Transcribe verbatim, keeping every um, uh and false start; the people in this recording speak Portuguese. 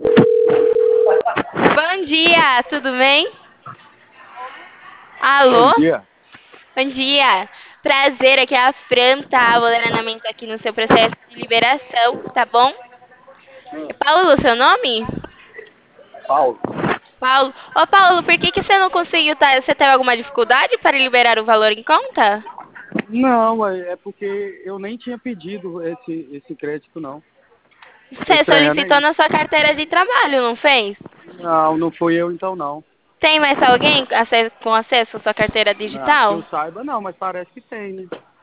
Bom dia, tudo bem? Bom Alô? dia. Bom dia. Prazer, aqui é a Fran, tá? Vou dar andamento aqui no seu processo de liberação, tá bom? É Paulo, seu nome? Paulo. Paulo. Ô, Paulo, por que que você não conseguiu, tá? Você teve alguma dificuldade para liberar o valor em conta? Não, é é porque eu nem tinha pedido esse, esse crédito, não. Tô Você estranhando solicitou aí. na sua carteira de trabalho, não fez? Não, não fui eu então, não. Tem mais alguém ace- com acesso à sua carteira Ah, que eu digital? saiba, não, mas parece que tem, né?